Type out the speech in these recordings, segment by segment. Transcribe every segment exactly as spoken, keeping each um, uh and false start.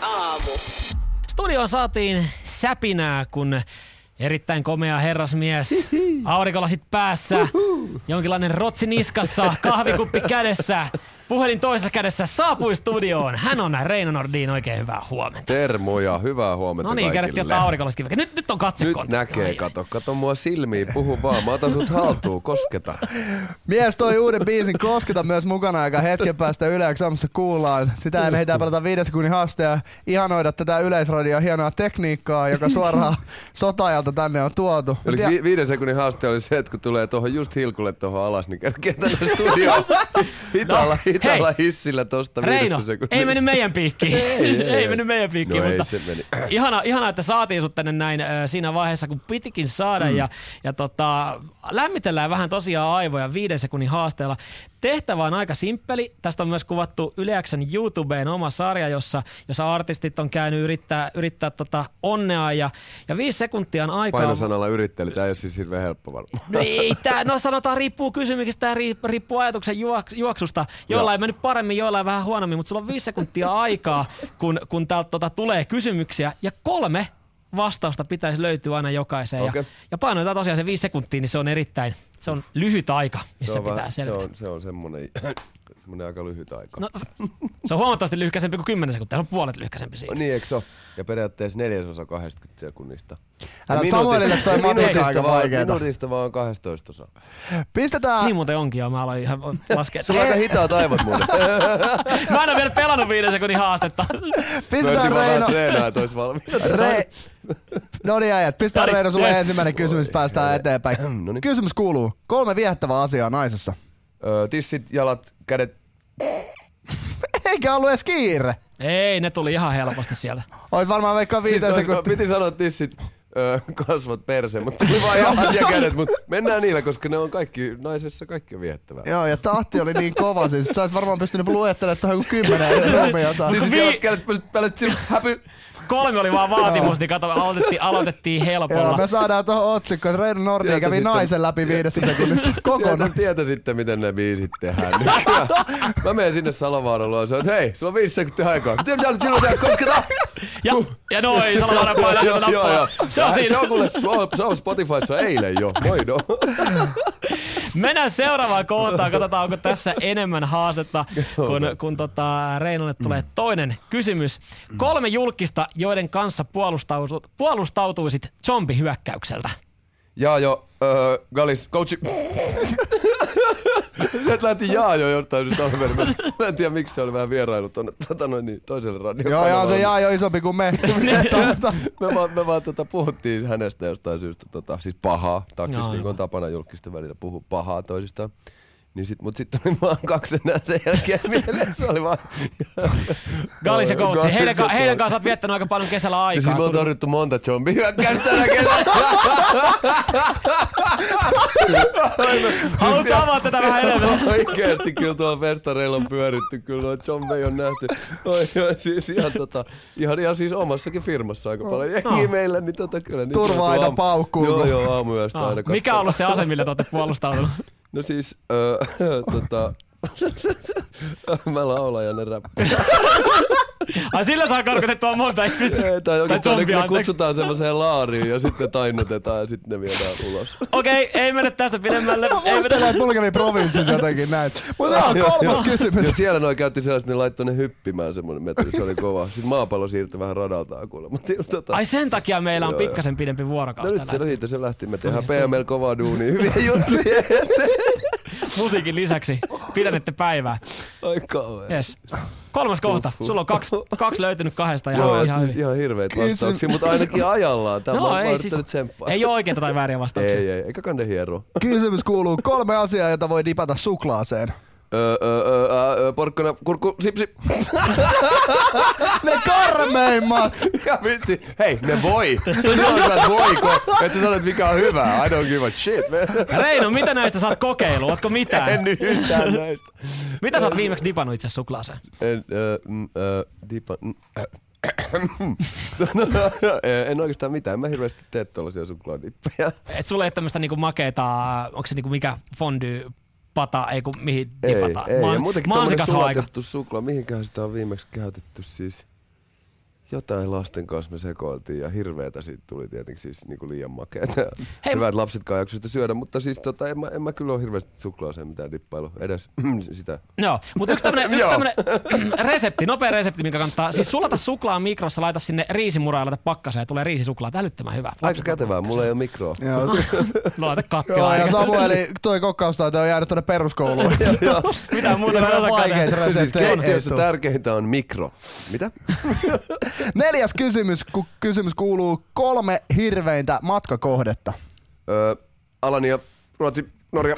aamu. Studioon saatiin säpinää, kun erittäin komea herrasmies, aurinkolasit päässä, jonkinlainen rotsi niskassa, kahvikuppi kädessä, puhelin toisessa kädessä saapui studioon. Hän on Reino Nordin, oikein hyvää huomenta. Termoja, hyvää huomenta No niin, kaikille. kädettiin ottaa aurinkolasit. Nyt, nyt on katsekon. Nyt näkee, kato, kato mua silmiin, puhu vaan. Mä otan sut haltuun, kosketa. Mies toi uuden biisin Kosketa myös mukana, joka hetken päästä Yle Xamissa kuullaan. Sitä ennen heitä pelata viiden sekunnin haaste ja ihanoida tätä Yleisradion hienoa tekniikkaa, joka suoraan sotaajalta tänne on tuotu. Eli vi- viiden sekunnin haaste oli se, että kun tulee tuohon just hilkulle tuohon alas, niin kerkee tänne studioon hitaalla, No, hitaalla hei. hissillä tosta Reino, viidessä sekunnissa. ei mennyt meidän piikkiin. ei, ei, ei, ei mennyt meidän piikkiin, no mutta ei se meni. ihana, ihana, että saatiin sut tänne näin äh, siinä vaiheessa, kun pitikin saada. Mm. Ja, ja tota, lämmitellään vähän tosiaan aivoja viiden sekunnin haasteella. Tehtävä on aika simppeli. Tästä on myös kuvattu Yle X:n YouTubeen oma sarja, jossa, jossa artistit on käynyt yrittää, yrittää tota onnea. Ja, ja viisi sekuntia on aikaa. Painosanalla yrittely, tää ei ole siis hirveän helppo varmaan. No, ei, tää, no sanotaan riippuu kysymyksestä ja riippuu ajatuksen juoks, juoksusta. Joilla ei mennyt paremmin, joilla ei vähän huonommin, mutta sulla on viisi sekuntia aikaa, kun, kun täältä tota, tulee kysymyksiä. Ja kolme vastausta pitäisi löytyä aina jokaiseen. Okay. Ja, ja painotetaan tosiaan se viisi sekuntia, niin se on erittäin, se on lyhyt aika, missä se on pitää vähän, selvitä. Se on, se on semmonen, semmonen aika lyhyt aika. No, se on huomattavasti lyhkäisempi kuin kymmenen sekuntia, se on puolet lyhkäisempi siitä. No niin, eikö se ole? Ja periaatteessa neljäsosa kaksikymmentä sekunnista. Älä Samuelille toi matikka aika vaan, vaikeeta. minuutista vaan kaksitoista osa. Pistetään... Niin muuten onkin jo, mä aloin ihan laskea. Sulla on aika hitaat aivot muuten. Mä en ole vielä pelannut viiden sekunnin haastetta. Pistetään Reino... treenaa, että olisi valmiina. Re... No niin äijät, pistetään Noniin, Reino sulle yes. ensimmäinen kysymys, päästään eteenpäin. Noniin. Kysymys kuuluu, kolme viehättävää asiaa naisessa. Öö, tissit, jalat, kädet. Eikä ollut edes kiire. Ei, ne tuli ihan helposti sieltä. Oit varmaan vaikka viiteen Siis, sekuntia. piti sanoa tissit, öö, kasvot, perse, mutta tuli vaan jalat ja kädet. Mutta mennään niillä, koska ne on kaikki, naisessa kaikki on viehättävää. Joo, ja tahti oli niin kova siis, että sä ois varmaan pystynyt luettelemaan tuohon joku kymmenen ruumia jotain. Tissit, vi- jalat, kädet, pystyt päälle, sillä häpy. Kolme oli vaan vaatimus, niin kato, aloitettiin, aloitettiin helpolla. Joo, me saadaan tuohon otsikko, että Reino Nordin Tietä kävi sitten- naisen läpi viidessä sekunnissa kokonaan. Tietä sitten, miten ne biisit tehdään. Nykyään. Mä menen sinne Salovaaralle ja sanon, että hei, sulla on viisi sekuntia aikaa. Mitä pitää silloin tehdä, kosketa! Ja, ja noin, Salovaara painaa Joo, sitä joo, nappaa. joo. Se on Se siinä. on kuule, se on Spotifyssa eilen jo. Moi no. Mennään seuraavaan kohtaan. Katsotaan, onko tässä enemmän haastetta, kun, kun tota Reinolle tulee toinen kysymys. Kolme julkista, joiden kanssa puolustautuisit, puolustautuisit zombihyökkäykseltä. Jaa jo, öö, Galis, coachi. Sieltä lähti Jaa jo jostain syystä alun perin. Mä, mä en tiedä, miksi se oli vähän vierailu tuonne tota, noin, niin, toiselle radioon. Joo, joo, se jaa jo isompi kuin me. Me vaan, me vaan tota, puhuttiin hänestä jostain syystä, tota, siis pahaa. Taksissa Joo, niin joo. on tapana julkisten välillä puhua pahaa toisistaan. Niin sit, mut sitten oli vaan kaksi enää sen jälkeen mieleen. Se oli vaan... Gallis ja Coachi. Gallis Heidän, ja ka- heidän Coachi. kanssa olet viettänyt aika paljon kesällä Ja aikaa. siis me on kun- torjuttu monta zombihyökkäystä tänä kesänä. Haluatko avaa tätä vähän enemmän? Oikeesti kyllä tuolla festareilla on pyöritty, kyllä noita zombeja on nähty. Oi, oi, siis ihan, tota, ihan, ihan siis omassakin firmassa aika paljon jengiä No. meillä, niin tota kyllä. Niin Turva aina aamu- paukkuu, Joo, kun- joo, aamuyöstä Ah, aina katsoo. mikä on ollut se ase, millä te olette puolustautunut? No siis, öö, tota... Mä laulan ja ne räppää. Ai sillä saa karkotettua monta ihmistä. Ei, tai oikeastaan ne, zombia, ne anteeksi. kutsutaan semmoiseen laariin ja sitten tainnutetaan ja sitten ne viedään ulos. Okei, ei mennä tästä pidemmälle. Mä Ei muistelen, mennä. että mulla kävi provinssissa jotenkin näin. Mutta on kolmas kysymys. Ja siellä noi käytti sellaista, ne laittoi ne hyppimään semmonen metri, se oli kova. Sitten maapallo siirtyi vähän radaltaan kuulemma. Tota... Ai sen takia meillä on Joo, joo. pikkasen pidempi No vuorokausi nyt se tällä. riitä, se lähti. Me tehdään P M L kovaa duunia, hyviä juttuja eteen. Musiikin lisäksi pidännette päivää. Ai kauhean. Yes. Kolmas kohta. Sulla on kaksi, kaksi löytynyt kahdesta ihan, Joo, ihan ihan, hyvin. ihan hirveitä vastauksia, mutta ainakin ajallaan. Tämä No, on ei, siis, tsemppaa. ei ole oikeita tai vääriä vastauksia. Ei, ei, eikä kande hieroa. Kysymys kuuluu kolme asiaa, jota voi dipata suklaaseen. Öö, öö, öö, öö, porkkana, kurkku, sipsi. Ne karmeimmat! Ja vitsi, hei, ne voi. Sä sanoit, että voiko. Et sä sanoit, mikä on hyvää. I don't give a shit, man. Reino, mitä näistä sä oot kokeillut? Ootko mitään? En yhtään näistä. Mitä sä oot viimeksi dipannut itse suklaaseen? En, öö, mm, öö, dipa, mm, äh. En oikeastaan mitään. Mä hirveästi tee tollasia suklaadippejä. Et sulla ei ole tämmöstä niinku makeeta, onko se niinku mikä fondue pata, ei kun mihin Ei, dipataan. ei. Ma- Ja muutenkin tommonen mansikathan on aika. sulatettu suklaa. Mihinkähän sitä on viimeksi käytetty siis? jotain lasten kanssa me sekoiltiin ja hirveetä siitä tuli tietenkin siis niinku liian makeeta. Hei, Hyvä, että lapsetkaan jakso sitä syödä, mutta siis tota, en, mä, en mä kyllä ole hirveästi suklaaseen mitään dippailu edes sitä. Joo, mutta yksi tämmönen, yksi tämmönen resepti, nopea resepti, mikä kannattaa. Siis sulata suklaa mikrossa, laita sinne riisimuraa ja laita pakkaseen ja tulee riisisuklaa. Älyttömän hyvä. Aika kätevää, mulla ei ole mikroa. Joo. Laita Joo, kattilaa. ja Samueli, toi kokkaustaito on jäänyt tuonne peruskouluun. Mitä muuta me osakaan vaikeita tehdä? Siis reseptejä. keittiössä tärkeintä on mikro. Mitä? Neljäs kysymys, ku, kysymys kuuluu kolme hirveintä matkakohdetta. Öö, Alania, Ruotsi, Norja.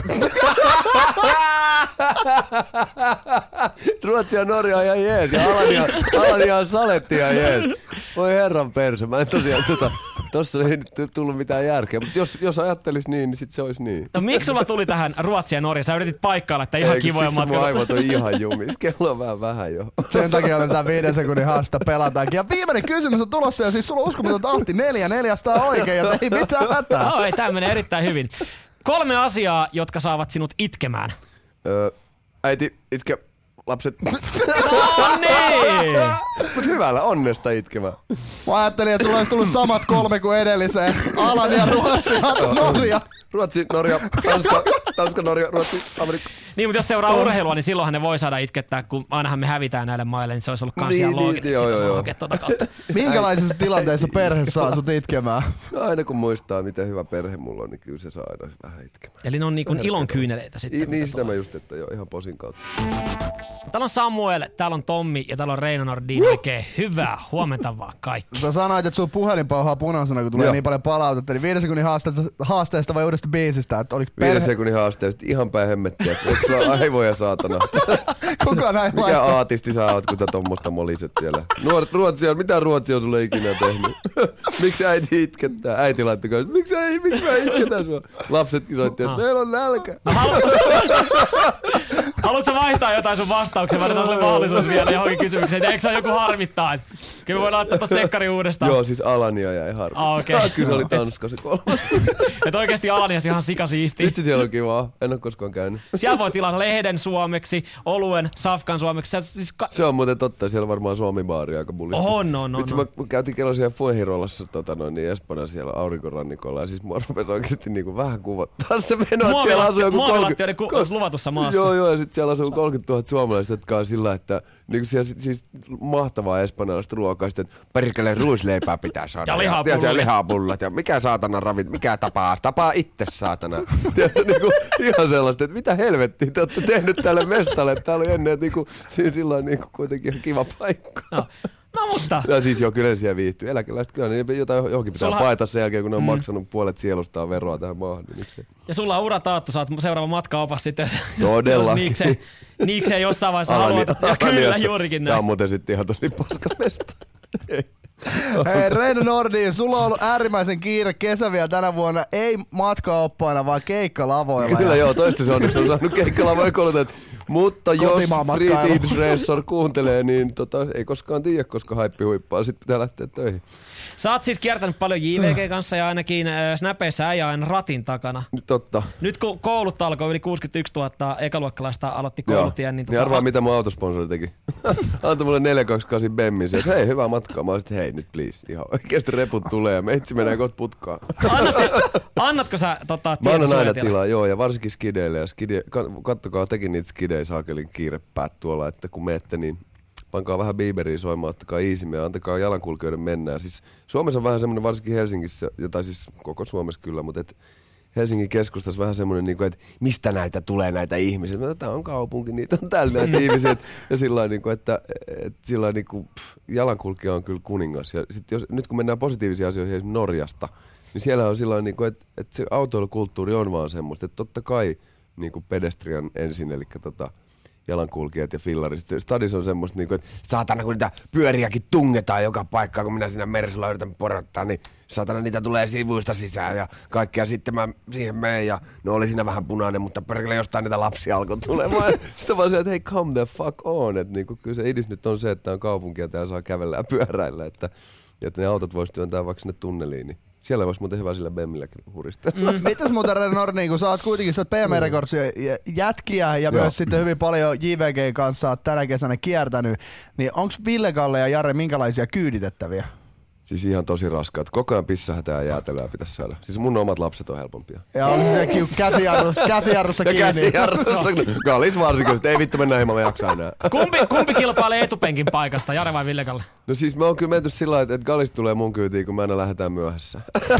Ruotsi ja Norja on ihan jees. Ja Alania, Alania on saletti ja jees. Voi herran perse. Mä en tosiaan tota, tossa ei nyt tullut mitään järkeä. Mutta jos, jos ajattelis niin, niin sit se olisi niin. No miksi sulla tuli tähän Ruotsi ja Norja? Sä yritit paikkailla, että ihan Eikö kivoja siksi mun matkoja. aivot on ihan jumis. Kello on vähän vähän jo. Sen takia me tää viiden sekunnin haasta pelataankin. Ja viimeinen kysymys on tulossa ja siis sulla on uskomaton tahti. Neljä neljästä on oikein, joten ei mitään hätää. No, ei, tää menee erittäin hyvin. Kolme asiaa, jotka saavat sinut itkemään. Öö, äiti, itke, lapset. No niin! Mut hyvällä onnesta itkemään. Mä ajattelin, että sulla olisi tullut samat kolme kuin edelliseen. Alan ja Ruotsi ja Norja. Ruotsi, Norja, Tanska, Tanska, Norja, Ruotsi, Amerikka. Niin, mutta jos seuraa urheilua, niin silloinhan ne voi saada itkettää, kun ainahan me hävitään näille maille, niin se olisi ollut kans Niin, ihan niin, looginen, joo, että sit joo, olisi joo. tuota kautta. Minkälaisissa tilanteissa perhe saa sut itkemään? Aina kun muistaa, miten hyvä perhe mulla on, niin kyllä se saa aina vähän itkemään. Eli ne on niin kuin ilon kyyneleitä sitten. I, niin mitä sitä tulee. mä just, että joo, ihan posin kautta. Täällä on Samuel, täällä on Tommi ja täällä on Reino Nordin. Oikein hyvää huomenta vaan kaikki. Sä sanoit, että sun puhelin pauhaa punaisena, kun tulee Joo. niin paljon palautetta. Niin viiden sekunnin haasteesta, haasteesta vai uudesta biisistä? Että oliko Viiden perhe... sekunnin haasteesta ihan päin hemmettiä. Eikö sulla aivoja saatana? Kuka näin Mikä laittaa? aatisti sä oot, kun tää tommoista moliset siellä? Nuoret Ruotsia, mitä Ruotsia on sulle ikinä tehnyt? Miksi äiti itkettää? Äiti laittoi kanssa, miksi äiti, miksi mä itketään sua? Lapsetkin soitti, että meillä on nälkä. No, haluatko, haluatko vaihtaa jotain sun vastauksia? Mä annan sulle mahdollisuus vielä johonkin kysymykseen. Eikö se ole joku harmittaa? Et, kyllä me voidaan laittaa tuossa sekkari uudestaan. Joo, siis Alania jäi harmittaa. Ah, okei. Kyllä se oli Tanska se kolmas. Et oikeesti Alanias ihan sikasiisti. Vitsi siellä on kivaa. En oo koskaan käynyt. Siellä voi tilata lehden suomeksi, oluen, safkan suomeksi. Sä, siis ka- Se on muuten totta, siellä on varmaan Suomi-baari aika bullisti. on, on, on. Vitsi, on. mä käytiin kerran siellä Fuenhirolassa tota noin, niin Espanjassa siellä aurinkorannikolla ja siis mua rupesi oikeesti niinku vähän kuvottaa se meno, että siellä asuu joku Muovilattioiden kolmekymmentä... ku- luvatussa maassa. Joo, joo, ja sit siellä asuu kolmekymmentätuhatta suomalaista, jotka on sillä, että niinku siellä sit, siis mahtavaa espanjalaista ruokaa, sitten perkele ruisleipää pitää saada. Ja lihapullat. Ja, ja siellä lihapullat, ja mikä saatana ravit, mikä tapaa, tapaa itse saatana. Tiedätkö, niinku ihan sellaista, että mitä helvettiä te olette tehnyt tälle mestalle, täällä oli ennen niinku, sillä on niinku kuitenkin ihan kiva paikka. No. No mutta. Ja siis joo, kyllä siellä viihtyy. Eläkeläiset kyllä, niin jotain johonkin pitää Sulla... paeta sen jälkeen, kun ne on mm. maksanut puolet sielustaan veroa tähän maahan. Niin miksei. Ja sulla on ura taattu, saat seuraava matkaopas sitten, jos, Todellakin. jos niikseen, niikseen jossain vaiheessa haluat. Ja kyllä, juurikin Tämä näin. on muuten sitten ihan tosi paskamesta. Hei, Reino Nordin, sulla on ollut äärimmäisen kiire kesä vielä tänä vuonna. Ei matkaoppaina, vaan keikkalavoilla. Kyllä ja... joo, toistaiseksi on saanut keikkalavoja koulutet. Mutta jos Kotimaan Free matkailu. Teams Racer kuuntelee, niin tota, ei koskaan tiedä, koska haippi huippaa. Sitten pitää lähteä töihin. Sä oot siis kiertänyt paljon J V G kanssa ja ainakin äh, Snapeissa äijä aina ratin takana. Totta. Nyt kun koulut alkoi, yli kuusikymmentäyksituhatta ekaluokkalaista aloitti Joo. koulutien. Niin, Niin arvaa, mitä mun autosponsori teki. Antoi mulle neljä kaksi kahdeksan Bemmin, että hei, hyvää matkaa. Mä olisin, hei nyt please, ihan oikeesti reput tulee ja meitsi menee kohta putkaan. Annat, annatko sä tota, Mä annan aina tietosuojatilan? tilaa, joo, ja varsinkin skideille. Ja skide, kattokaa tekin niitä skidejä saakelin kiirepäät tuolla, että kun meette, niin pankaa vähän Bieberiä soimaan, ottakaa iisimmin ja antakaa jalankulkijoiden mennä. Siis Suomessa on vähän semmoinen, varsinkin Helsingissä, tai siis koko Suomessa kyllä, mutta et Helsingin keskustassa vähän semmoinen, että mistä näitä tulee näitä ihmisiä. Tämä on kaupunki, niitä on täällä näitä ihmisiä. Ja sillä lailla, että, että sillä lailla, pff, jalankulkija on kyllä kuningas. Ja sit jos, nyt kun mennään positiivisiin asioihin esimerkiksi Norjasta, niin siellä on sillä lailla, että, että se autoilukulttuuri on vaan semmoista, että totta kai niin kuin pedestrian ensin, eli tota, jalankulkijat ja fillarit. Stadis on semmoista, niin kuin, että saatana kun niitä pyöriäkin tungetaan joka paikkaan, kun minä siinä Mersulla yritän porottaa, niin saatana niitä tulee sivuista sisään ja kaikkea. Sitten mä siihen menen ja no oli siinä vähän punainen, mutta perkele jostain niitä lapsia alkoi tulemaan. Sitten vaan se, että hei come the fuck on. Että niin kuin, kyllä se idis nyt on se, että on kaupunki ja täällä saa kävellä ja pyöräillä. Että, että ne autot vois työntää vaikka sinne tunneliin, niin Siellä voisi muuten hyvä sillä Bemmilläkin huristaa. Mm. Mitäs muuten Reino Nordin, kun sä oot kuitenkin sä oot P M Recordsin jätkiä ja myös sitten hyvin paljon J V G kanssa oot tänä kesänä kiertänyt, niin onks Ville Kalle ja Jare minkälaisia kyyditettäviä? Siis ihan tosi raskaat. Koko ajan pissähätää ja jäätelöä pitäisi saada. Siis mun omat lapset on helpompia. Ja on se käsijarrussa, käsijarrussa kiinni. Ja käsijarrussa. Kallis varsinkin, että ei vittu mennä ilman, mä jaksaa enää. Kumpi, kumpi kilpailee etupenkin paikasta, Jare vai Ville Kalle? No siis me on kyllä menty sillä lailla, että Gallis tulee mun kyytiin, kun me aina lähdetään myöhässä.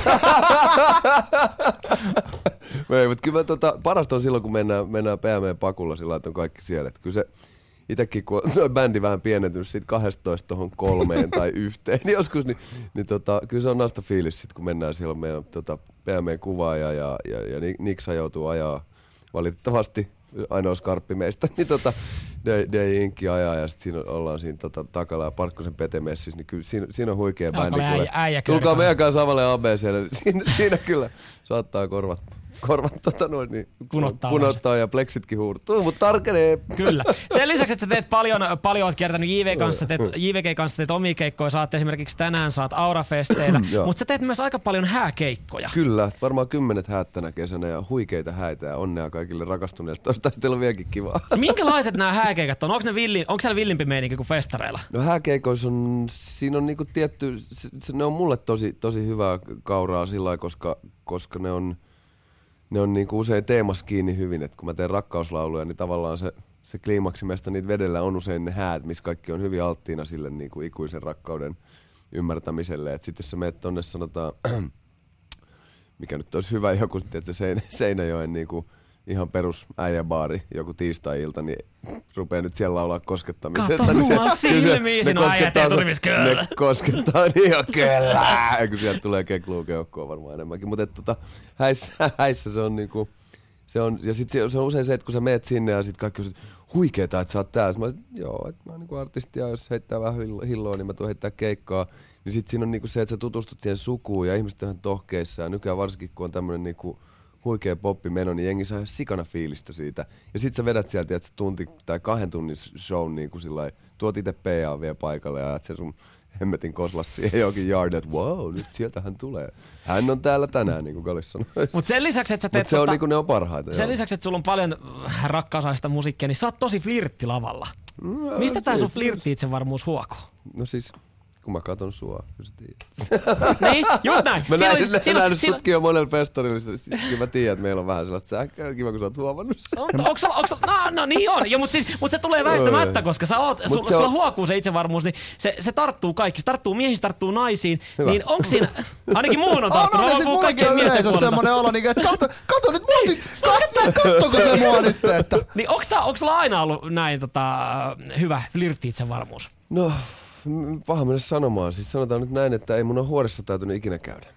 Ei, mutta kyllä tota, parasta on silloin, kun mennään, mennään P M pakulla sillä lailla, että on kaikki siellä. Että kyllä se itekin, kun on bändi vähän pienentynyt siitä kaksitoista tuohon kolmeen tai yhteen, niin joskus, niin, niin tota, kyllä se on nasta fiilis sit, kun mennään siellä meidän tota, P M-kuvaaja ja, ja, ja Niksa joutuu ajaa valitettavasti ainoa skarppi meistä, niin tota, D Inkki ajaa ja sitten siinä ollaan siinä tota, takalla ja Parkkosen Pete messissä, niin kyllä siinä, siinä on huikea bändi. Äijä, äijä tulkaa meidän kanssa samalle A B C:lle, siinä, siinä kyllä saattaa korvat. Korvat tota noin, niin punottaa, punottaa ja pleksitkin huurtuu, mutta tarkenee. Kyllä. Sen lisäksi, että sä teet paljon, paljon oot kiertänyt J V kanssa, teet, J V G kanssa teet omia keikkoja, saat esimerkiksi tänään saat Aurafesteillä, mutta sä teet myös aika paljon hääkeikkoja. Kyllä, varmaan kymmenet häät tänä kesänä ja huikeita häitä ja onnea kaikille rakastuneille. Toivottavasti teillä on vieläkin kivaa. Minkälaiset nämä hääkeikat on? Onko ne villi, onko siellä villimpi meininki kuin festareilla? No hääkeikoissa on, siinä on niinku tietty, se, ne on mulle tosi, tosi hyvää kauraa sillä lailla, koska, koska ne on Ne on niinku usein teemassa kiinni hyvin, että kun mä teen rakkauslauluja, niin tavallaan se, se kliimaksi meistä niitä vedellä on usein ne häät, missä kaikki on hyvin alttiina sille niinku ikuisen rakkauden ymmärtämiselle. Et sit jos sä meet tonne sanotaan, mikä nyt olisi hyvä joku, että se Seinäjoen niinku ihan perus äijäbaari joku tiistai-ilta, niin rupee nyt siellä laulaa koskettamisesta. Kato niin mua silmiin, sinun äijät ei tulisi kyllä. Ne koskettaa niin jo kyllä. Ja kun sieltä tulee kekluu keuhkoa varmaan enemmänkin. Mutta tota, häissä, häissä se on niinku, se on, ja sit se, se on usein se, että kun sä meet sinne ja sit kaikki on sit, huikeeta, että sä oot täällä. Mä sanoin, joo, että mä oon niinku artisti ja jos heittää vähän hilloa, niin mä tuun heittää keikkaa. Niin sit siinä on niinku se, että sä tutustut siihen sukuun ja ihmiset on ihan tohkeissa. Ja nykyään varsinkin, kun on tämmönen niinku huikea poppimeno, niin jengi saa ihan sikana fiilistä siitä. Ja sit sä vedät sieltä, että tunti tai kahden tunnin show niin kuin sillai, tuot itse P A vielä paikalle ja ajat sen sun hemmetin koslas siihen johonkin yard, että wow, nyt sieltä hän tulee. Hän on täällä tänään, niin kuin Kallis sanoi. Mut sen lisäksi, että sä teet... Mut se on tota, niin kuin ne on parhaita. Sen joo. lisäksi, että sulla on paljon rakkausaista musiikkia, niin sä oot tosi flirtti lavalla. No, mistä tää sun flirtti itsevarmuus huokuu? No siis... Kun mä katon sua, kun sä tiedät. Niin, just näin. Mä näin, näin, näin sutkin jo monella festarilla, kyllä mä tiedän, että meillä on vähän sellaista sähköä. Kiva, kun sä oot huomannut sen. On, onks, onks, no, no niin on, ja, mutta siis, mut se tulee väistämättä, koska sä oot, sul, sulla on... huokuu se itsevarmuus, niin se, se tarttuu kaikki. Se tarttuu miehiin, se tarttuu naisiin. Hyvä. Niin onks siinä, ainakin muuhun on tarttunut. On, on, siis mullakin on yleisössä semmonen olo, niin, että kato, kato nyt mua siis, kattoko se mua nyt, että... Niin onks, tää, onks sulla aina ollut näin tota, hyvä flirtti itsevarmuus? No... Paha mennä sanomaan. Siis sanotaan nyt näin, että ei mun ole huoressa täytynyt ikinä käydä.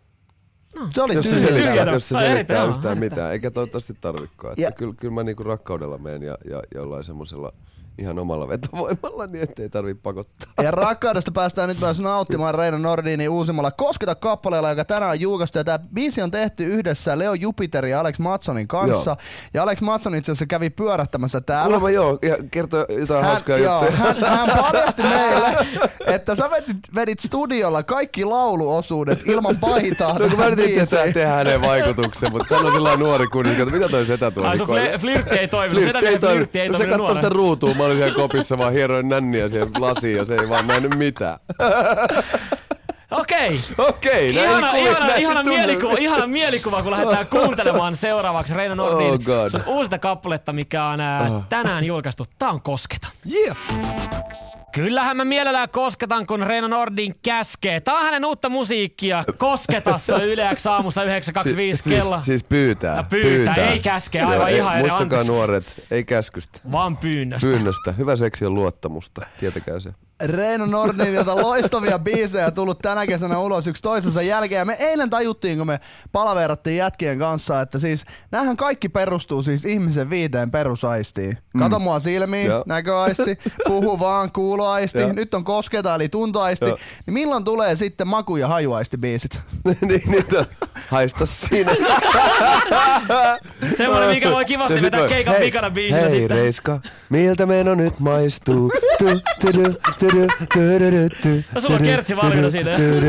No. Se oli jos se selittää, tyhjä. jos se selittää yhtään mitään. Eikä toivottavasti tarvikaan. Kyllä, kyllä mä niinku rakkaudella menen ja, ja jollain semmosella ihan omalla vetovoimalla, niin ettei tarvii pakottaa. Ja rakkaudesta päästään nyt myös nauttimaan Reino Nordinin uusimmalla Kosketa kappaleella, joka tänään on julkaistu. Ja tää biisi on tehty yhdessä Leo Jupiterin ja Alex Matsonin kanssa. Joo. Ja Alex Matson itse asiassa kävi pyörättämässä täällä. Kuulemma joo, ja kertoo jotain hän, hauskaa joo, juttuja. Hän, hän paljasti meille, että sä vedit, vedit studiolla kaikki lauluosuudet ilman paitaa. No kun mä nyt itse tehdä hänen vaikutuksen, mutta hän on sellainen nuori kunnis, että mitä toi setä tuo? Ai sun flirtti ei toiminut, setä miehen flirtti ei toiminut nuorena. Se katsoi sitä ruutua. Mä olin siellä kopissa vaan hieroin nänniä siihen lasiin ja se ei vaan nähnyt mitään. Okei. Okei. Ihana, ihana, ihana, mielikuva, ihana mielikuva, kun lähdetään kuuntelemaan seuraavaksi Reino Nordin oh sun uusita kappaletta, mikä on ää, oh. tänään julkaistu. Tää on Kosketa. Yeah. Kyllähän mä mielellään kosketan, kun Reino Nordin käskee. Tää on hänen uutta musiikkia. Kosketa, se on Yle X aamussa yhdeksän kaksikymmentäviisi si- kello. Siis, siis pyytää. Ja pyytää. pyytää, ei käske, aivan Joo, ihan ei, eri. Muistakaa anteeksi. Nuoret, ei käskystä. Vaan pyynnöstä. Pyynnöstä. Hyvä seksi on luottamusta, tietäkää se. Reino Nordin, jota loistavia biisejä tullut tänä kesänä ulos yksi toisensa jälkeen. Ja me eilen tajuttiin, kun me palaverattiin jätkien kanssa, että siis näähän kaikki perustuu siis ihmisen viiteen perusaistiin. Kato mm. mua silmiin, ja. Näköaisti, puhu vaan, kuuloaisti, ja. Nyt on kosketa eli tuntoaisti. Ja. Niin milloin tulee sitten maku- ja hajuaisti biisit? niin, niitä haista siinä. Semmoinen, mikä voi kivasti vetää keikan vikana biisinä hei, sitten. Hei Reiska, miltä meno nyt maistuu? Tu, tu, tu, tu, No sulla on kertsi valmiina siinä.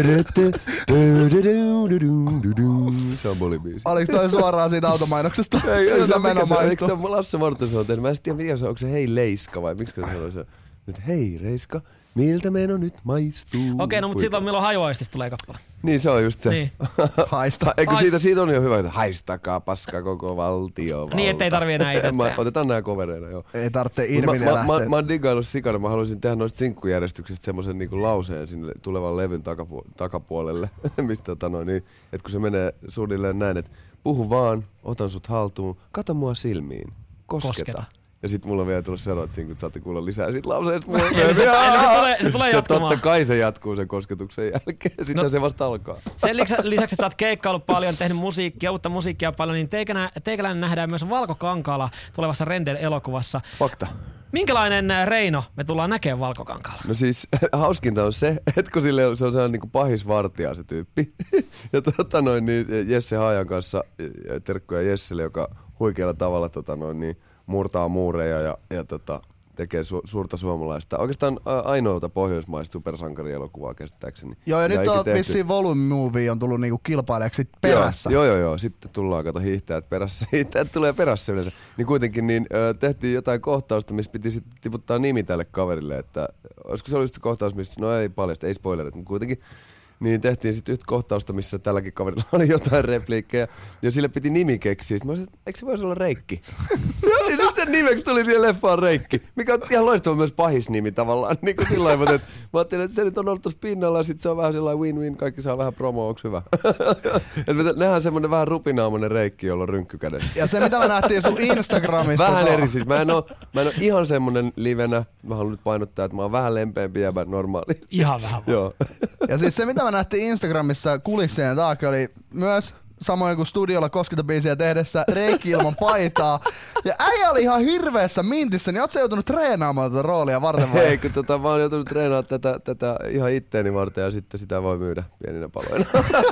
Se on bolibiisi. Oliko toi suoraan siitä automainoksesta? Ei, ei, se on mikä se on. Eikö tämä Lasse Mortensen on tehnyt? Mä en tiedä mikä se on. Onko se Hei Leiska vai miksi se sanoo se? Nyt hei Reiska, miltä meno nyt maistuu? Okei, no mutta silloin milloin hajuaistis tulee kappale. Niin se on just se. Niin. Haista. Eikö siitä, siitä on jo hyvä, että haistakaa paska koko valtio valta. Niin, ettei tarvii enää itse tehdä. Otetaan nää covereina, joo. Ei tarvitse ilmi mä, ne mä, lähteä. mä, mä oon diggaillut sikana, mä haluaisin tehdä noista sinkkujärjestyksestä semmoisen niinku lauseen sinne tulevan levyn takapu- takapuolelle. Mistä tota noin, niin, että kun se menee suunnilleen näin, että puhu vaan, otan sut haltuun, kato mua silmiin, kosketa. kosketa. Ja sit mulla on vielä tullut seuraavat sinkut, saatte kuulla lisää siitä lauseesta. Eli se, eli se tulee, se tulee se jatkumaan. Totta kai se jatkuu sen kosketuksen jälkeen, sitten no, se vasta alkaa. Sen lisäksi, että sä oot keikkaillut paljon, tehnyt musiikkia, uutta musiikkia paljon, niin teikälä, teikäläinen nähdään myös Valkokankaalla tulevassa Rendel-elokuvassa. Fakta. Minkälainen Reino me tullaan näkemään Valkokankaalla? No siis hauskinta on se, että kun sille on, se on sellainen niin kuin pahisvartija se tyyppi. Ja tota noin, niin Jesse Haajan kanssa, terkkuja Jesselle, joka huikealla tavalla tota noin, niin murtaa muureja ja, ja tota, tekee su- suurta suomalaista. Oikeastaan ainoata pohjoismaista supersankarielokuvaa käsittääkseni. Joo, ja nyt on vissiin Volume Movie on tullut niinku kilpailijaksi perässä. Joo, joo, joo. Sitten tullaan, kato, hiihtäjät perässä. Hiihtäjät tulee perässä yleensä. Niin kuitenkin niin, ö, tehtiin jotain kohtausta, missä piti sitten tiputtaa nimi tälle kaverille. Että, olisiko se ollut se kohtaus, missä, no ei paljasta, ei spoilerit, mutta kuitenkin. Niin tehtiin sitten yhtä kohtausta, missä tälläkin kaverilla oli jotain repliikkejä. Ja sille piti nimi keksiä. Sitten mä olisin, että eikö se voisi olla Reikki? Ja sitten sen nimeksi tuli siihen leffaan Reikki. Mikä on ihan loistava myös pahisnimi tavallaan. Niin kuin sillä lailla, että mä ajattelin, että se nyt on ollut tuossa pinnalla. Ja sitten se on vähän sellainen win-win. Kaikki saa vähän promoa, onko hyvä? Että me nähdään semmoinen vähän rupinaamoinen Reikki, jolla on rynkkykäden. Ja se mitä me nähtiin sun Instagramista. Vähän eri siis. Mä en oo, mä en oo ihan semmoinen livenä. Mä haluan nyt painottaa, että mä oon vähän lempeämpi ja normaali. Ihan vähän. Joo. Ja siis se mitä mä nähtiin Instagramissa kulissien taakse oli myös samoin kuin studiolla kosketabiisiä tehdessä Reikki ilman paitaa. Ja äijä oli ihan hirveässä mintissä, niin oot sä joutunut treenaamaan tätä roolia varten vai? Ei, kun tota, mä oon joutunut treenaamaan tätä, tätä ihan itteeni varten ja sitten sitä voi myydä pieninä paloina.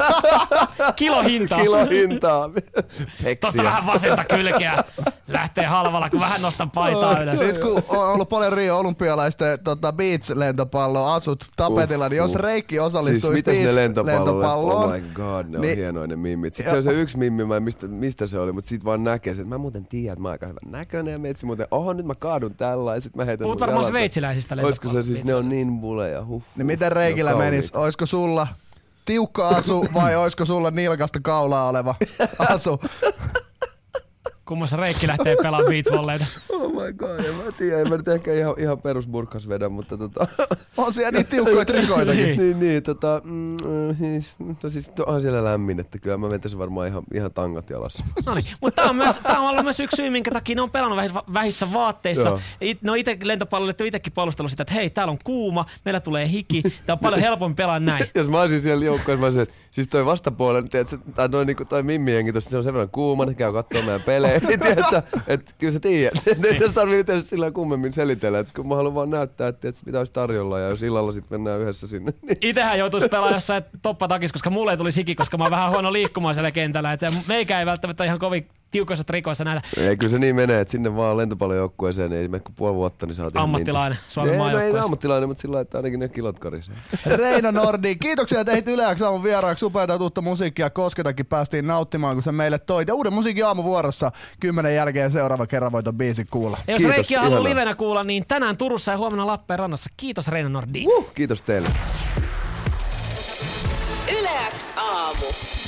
Kilohintaa. Kilohintaa. Tosta vähän vasenta kylkeä. Lähtee halvalla, kun vähän nostan paitaa ylös. Sitten kun on ollut paljon Rio olympialaisten tota, beach-lentopallo asut tapetilla, uh, niin jos uh. Reikki osallistuisi siis beach-lentopalloon. Oh my god, ne on niin, hienoja ne mimmit. Sitten se on se yksi mimmi, mä en mistä, mistä se oli, mutta sit vaan näkee, että mä muuten tiedän, että mä oon aika hyvän näköinen ja metsi muuten, oho nyt mä kaadun tällä ja sit mä heitän. Puhut varmaan sveitsiläisistä lentopalloista. Oisko se siis, ne on niin buleja, huh. Niin miten Reikillä menis? Oisko sulla tiukka asu vai oisko sulla nilkasta kaulaa oleva asu? Kummassa Reikki lähtee pelaamaan beachvolleita. Oh my god, en mä tiedä, en mä nyt ehkä ihan, ihan perusburkas vedä, mutta tota... On siellä niin tiukkoja trikoitakin. niin, niin, niin, tota... Mm, no siis onhan siellä lämmin, että kyllä mä vetäisin varmaan ihan, ihan tangat jalassa. No niin, mutta tää on, myös, tää on ollut myös yksi syy, minkä takia ne on pelannut vähissä, vähissä vaatteissa. It, ne on ite lentopallolle itsekin puolustellut sitä, että hei, täällä on kuuma, meillä tulee hiki, tää on paljon helpompi pelaa näin. Jos mä olisin siellä joukkoissa, mä olisin, että siis toi vastapuolen, tiedätkö, tai noin niinku toi mimmienkin, tossa se on sen verran kuuma, ne käy kattoo meidän pelejä. Tiedätkö, että kyllä sä tiedät. Ei tässä tarvitse itse sillä kummemmin selitellä, että kun mä haluan vaan näyttää, että tiedätkö, mitä olisi tarjolla ja jos illalla sitten mennään yhdessä sinne. Niin. Itsehän joutuisi pelaamaan jossain toppatakissa, koska mulle ei tuli siki, koska mä oon vähän huono liikkumaan siellä kentällä. Että meikä ei välttämättä ihan kovin tiukoissa trikoissa nähdä. Ei, kyllä se niin menee, että sinne vaan lentopallojoukkueeseen ei mene kuin puoli vuotta, niin sä oot ammattilainen Suomen maajoukkueessa. Ei ammattilainen, mutta sillä laittaa ainakin ne kilot karisee. Reino Nordi, kiitoksia teit Yle X aamun vieraaksi. Upeata uutta musiikkia Kosketakin päästiin nauttimaan, kun sä meille toit. Ja uuden musiikin aamuvuorossa kymmenen jälkeen seuraava kerran voit ton biisin kuulla. Ja jos Reikkiä haluaa livenä kuulla, niin tänään Turussa ja huomenna Lappeenrannassa. Kiitos Reino Nordi. Uh, kiitos teille. Yle X aamu.